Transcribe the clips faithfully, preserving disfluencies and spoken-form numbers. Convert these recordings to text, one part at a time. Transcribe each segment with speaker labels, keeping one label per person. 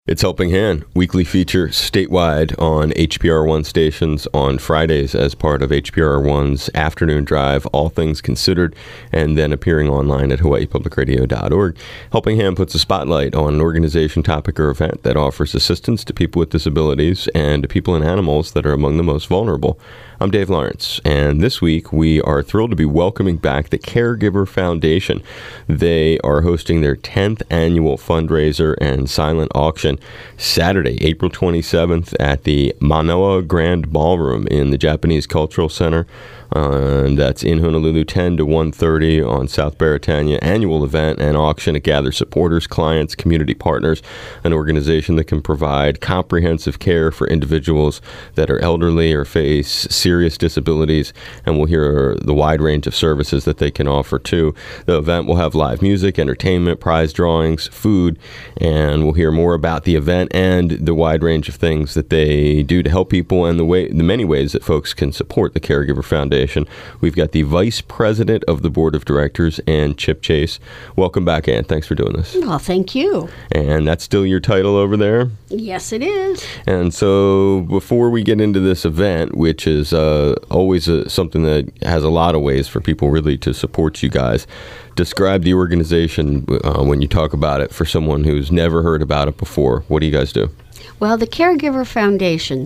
Speaker 1: It's Helping Hand, weekly feature statewide on H P R one stations on Fridays as part of H P R one's afternoon drive, All Things Considered, and then appearing online at hawaii public radio dot org. Helping Hand puts a spotlight on an organization, topic, or event that offers assistance to people with disabilities and to people and animals that are among the most vulnerable. I'm Dave Lawrence, and this week we are thrilled to be welcoming back the Caregiver Foundation. They are hosting their tenth annual fundraiser and silent auction Saturday, April twenty-seventh at the Manoa Grand Ballroom in the Japanese Cultural Center. Uh, and that's in Honolulu, ten to one thirty on South Beretania. Annual event and auction. It gathers supporters, clients, community partners, an organization that can provide comprehensive care for individuals that are elderly or face serious disabilities, and we'll hear the wide range of services that they can offer too. The event will have live music, entertainment, prize drawings, food, and we'll hear more about the event and the wide range of things that they do to help people and the way, the many ways that folks can support the Caregiver Foundation. We've got the Vice President of the Board of Directors, Ann Chip Chase. Welcome back, Ann. Thanks for doing this.
Speaker 2: Well, thank you.
Speaker 1: And that's still your title over there?
Speaker 2: Yes, it is.
Speaker 1: And so before we get into this event, which is uh, always a, something that has a lot of ways for people really to support you guys, describe the organization uh, when you talk about it for someone who's never heard about it before. What do you guys do?
Speaker 2: Well, the Caregiver Foundation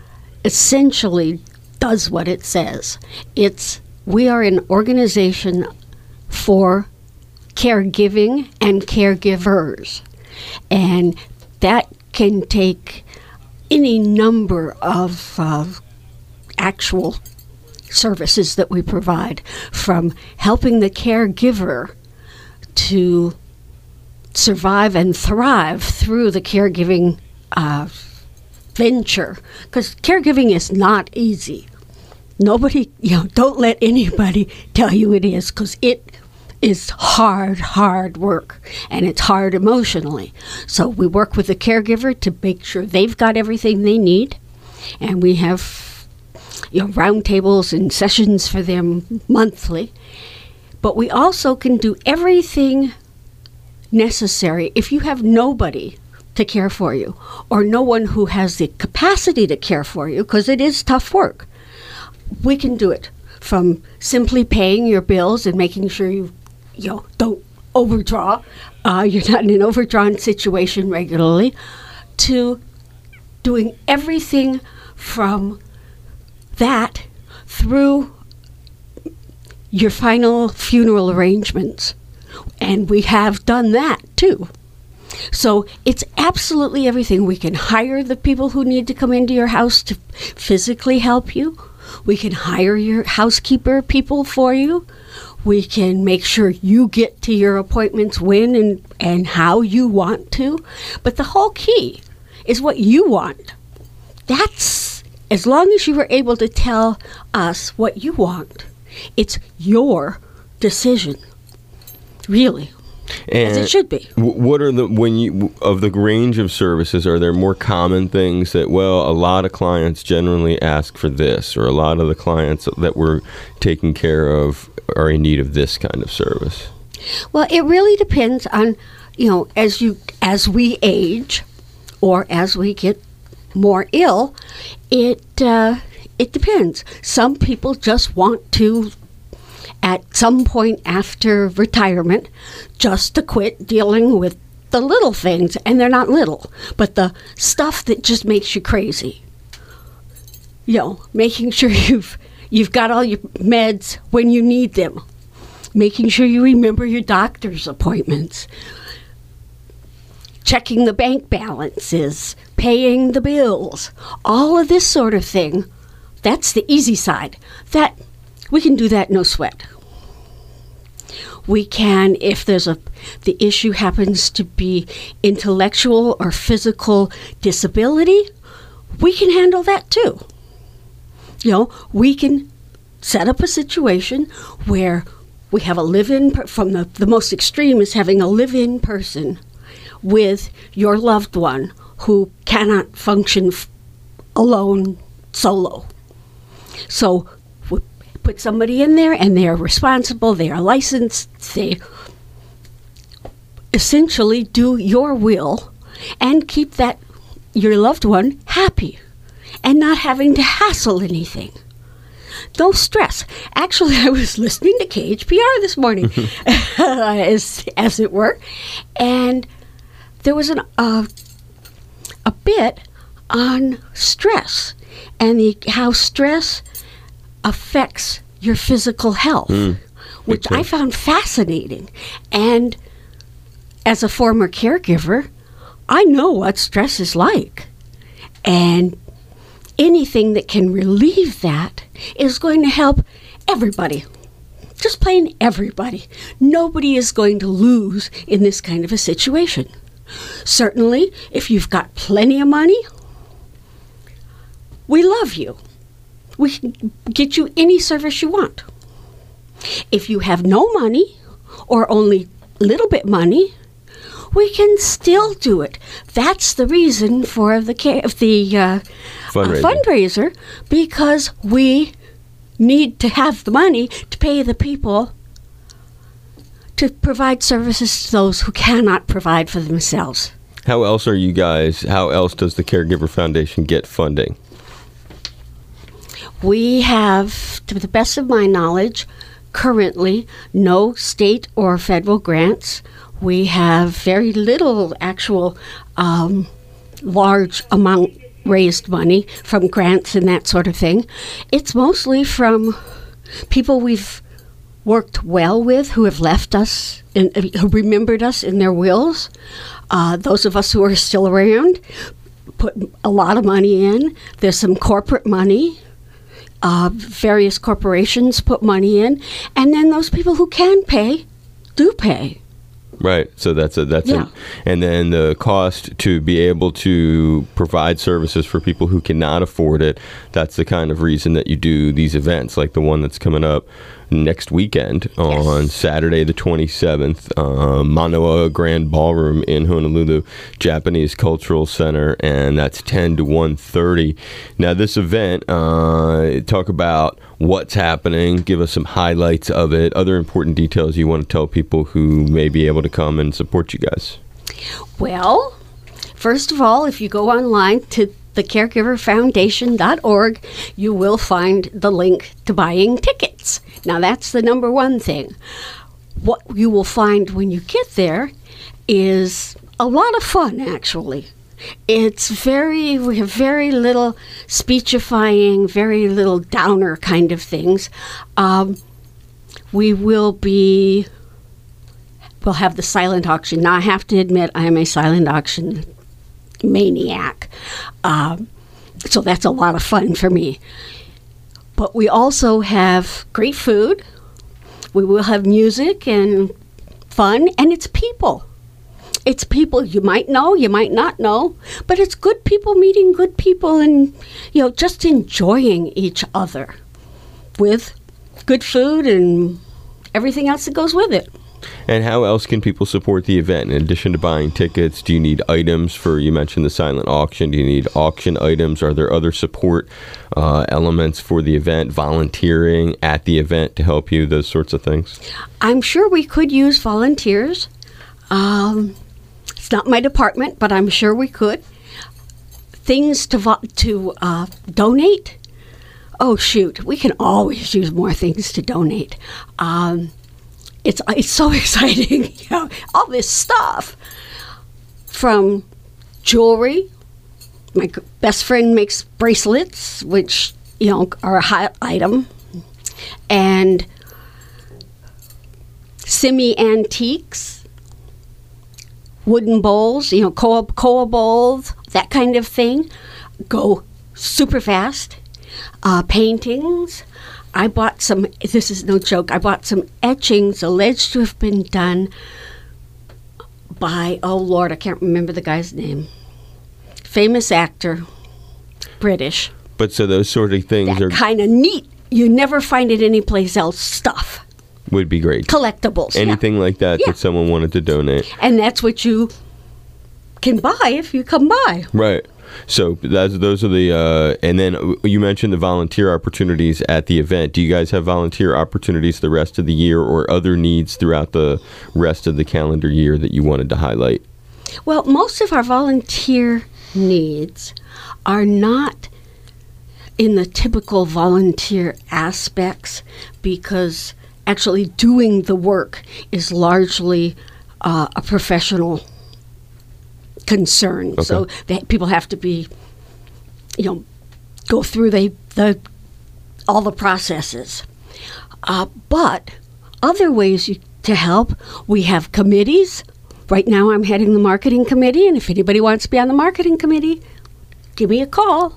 Speaker 2: essentially does what it says. It's we are an organization for caregiving and caregivers, and that can take any number of uh, actual services that we provide, from helping the caregiver to survive and thrive through the caregiving uh, venture, because caregiving is not easy. Nobody, you know, don't let anybody tell you it is, because it is hard, hard work, and it's hard emotionally. So we work with the caregiver to make sure they've got everything they need, and we have, you know, roundtables and sessions for them monthly. But we also can do everything necessary if you have nobody to care for you, or no one who has the capacity to care for you, because it is tough work. We can do it, from simply paying your bills and making sure you, you know, don't overdraw, uh, you're not in an overdrawn situation regularly, to doing everything from that through your final funeral arrangements. And we have done that too. So it's absolutely everything. We can hire the people who need to come into your house to physically help you. We can hire your housekeeper people for you. We can make sure you get to your appointments when and, and how you want to. But the whole key is what you want. That's, as long as you are able to tell us what you want, it's your decision, really.
Speaker 1: And
Speaker 2: as it should be.
Speaker 1: What are the, when you, of the range of services, are there more common things that, well, a lot of clients generally ask for this, or a lot of the clients that we're taking care of are in need of this kind of service?
Speaker 2: Well, it really depends on, you know, as you, as we age, or as we get more ill, it, uh, it depends. Some people just want to, at some point after retirement, just to quit dealing with the little things, and they're not little, but the stuff that just makes you crazy. You know, making sure you've you've got all your meds when you need them, making sure you remember your doctor's appointments, checking the bank balances, paying the bills, all of this sort of thing. That's the easy side. That we can do that no sweat. We can, if there's a, the issue happens to be intellectual or physical disability, we can handle that too. You know, we can set up a situation where we have a live-in, per- from the, the most extreme is having a live-in person with your loved one who cannot function f- alone, solo. So we put somebody in there, and they are responsible, they are licensed, they essentially do your will and keep that your loved one happy and not having to hassle anything. No stress. Actually, I was listening to K H P R this morning, as, as it were, and there was an, uh, a bit on stress and the, how stress affects your physical health, mm, which I found fascinating. And as a former caregiver, I know what stress is like. And anything that can relieve that is going to help everybody. Just plain everybody. Nobody is going to lose in this kind of a situation. Certainly, if you've got plenty of money, we love you. We can get you any service you want. If you have no money or only a little bit money, we can still do it. That's the reason for the the uh,
Speaker 1: fundraiser.
Speaker 2: Uh, fundraiser, because we need to have the money to pay the people to provide services to those who cannot provide for themselves.
Speaker 1: How else are you guys, how else does the Caregiver Foundation get funding?
Speaker 2: We have, to the best of my knowledge, currently no state or federal grants. We have very little actual um, large amount raised money from grants and that sort of thing. It's mostly from people we've worked well with who have left us and who remembered us in their wills. Uh, those of us who are still around put a lot of money in. There's some corporate money. Uh, various corporations put money in. And then those people who can pay do pay.
Speaker 1: Right. So that's a that's
Speaker 2: yeah.
Speaker 1: a, and then the cost to be able to provide services for people who cannot afford it. That's the kind of reason that you do these events, like the one that's coming up next weekend on yes. Saturday the twenty-seventh, uh, Manoa Grand Ballroom in Honolulu, Japanese Cultural Center, and that's ten to one thirty. Now this event, uh, talk about what's happening, give us some highlights of it, other important details you want to tell people who may be able to come and support you guys.
Speaker 2: Well, first of all, if you go online to the caregiver foundation dot org, you will find the link to buying tickets. Now, that's the number one thing. What you will find when you get there is a lot of fun, actually. It's very, we have very little speechifying, very little downer kind of things. Um, we will be, we'll have the silent auction. Now, I have to admit, I am a silent auction maniac. Um, so that's a lot of fun for me. But we also have great food. We will have music and fun, and it's people. It's people you might know, you might not know, but it's good people meeting good people and, you know, just enjoying each other with good food and everything else that goes with it.
Speaker 1: And how else can people support the event? In addition to buying tickets, do you need items for, you mentioned the silent auction, do you need auction items? Are there other support uh, elements for the event, volunteering at the event to help you, those sorts of things?
Speaker 2: I'm sure we could use volunteers. Um, it's not my department, but I'm sure we could. Things to, vo- to uh, donate? Oh, shoot, we can always use more things to donate. Um, It's it's so exciting, you know, all this stuff. From jewelry, my best friend makes bracelets, which, you know, are a hot item, and semi-antiques, wooden bowls, you know, koa, koa bowls, that kind of thing, go super fast. Uh, paintings. I bought some, this is no joke, I bought some etchings alleged to have been done by, oh Lord, I can't remember the guy's name. Famous actor, British.
Speaker 1: But so those sort of things
Speaker 2: that
Speaker 1: are
Speaker 2: kind of neat. You never find it anyplace else stuff.
Speaker 1: Would be great.
Speaker 2: Collectibles.
Speaker 1: Anything
Speaker 2: yeah.
Speaker 1: like that
Speaker 2: yeah.
Speaker 1: that someone wanted to donate.
Speaker 2: And that's what you can buy if you come by.
Speaker 1: Right. So that's, those are the, uh, and then you mentioned the volunteer opportunities at the event. Do you guys have volunteer opportunities the rest of the year or other needs throughout the rest of the calendar year that you wanted to highlight?
Speaker 2: Well, most of our volunteer needs are not in the typical volunteer aspects, because actually doing the work is largely uh, a professional concern.
Speaker 1: Okay.
Speaker 2: So they, people have to be, you know, go through the, the all the processes. Uh, but other ways you, to help, we have committees. Right now I'm heading the marketing committee, and if anybody wants to be on the marketing committee, give me a call.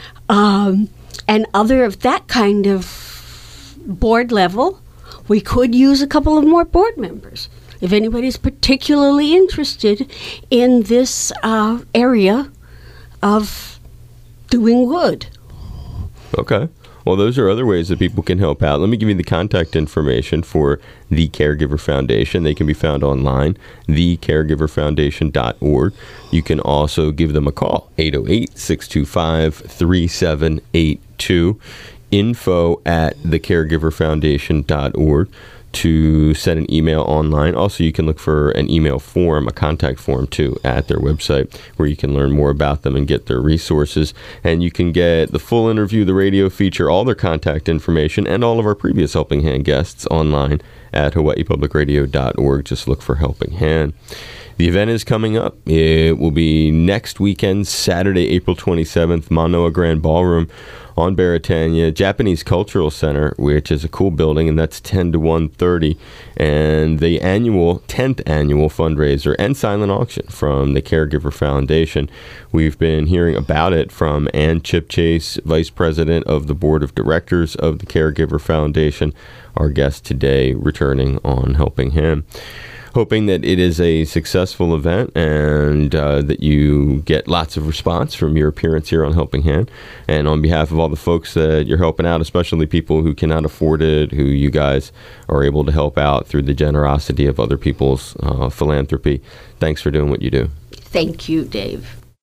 Speaker 2: Um, and other of that kind of board level, we could use a couple of more board members. If anybody's particularly interested in this uh, area of doing good.
Speaker 1: Okay. Well, those are other ways that people can help out. Let me give you the contact information for the Caregiver Foundation. They can be found online, the caregiver foundation dot org. You can also give them a call, eight oh eight, six two five, three seven eight two, info at the caregiver foundation dot org to send an email online. Also, you can look for an email form, a contact form too, at their website, where you can learn more about them and get their resources. And you can get the full interview, the radio feature, all their contact information, and all of our previous Helping Hand guests online at hawaii public radio dot org. Just look for Helping Hand. The event is coming up. It will be next weekend, Saturday, April twenty-seventh, Manoa Grand Ballroom on Beretania, Japanese Cultural Center, which is a cool building, and that's ten to one thirty. And the annual, tenth annual fundraiser and silent auction from the Caregiver Foundation. We've been hearing about it from Ann Chipchase, Vice President of the Board of Directors of the Caregiver Foundation, our guest today returning on Helping Hand. Hoping that it is a successful event and uh, that you get lots of response from your appearance here on Helping Hand. And on behalf of all the folks that you're helping out, especially people who cannot afford it, who you guys are able to help out through the generosity of other people's uh, philanthropy, thanks for doing what you do.
Speaker 2: Thank you, Dave.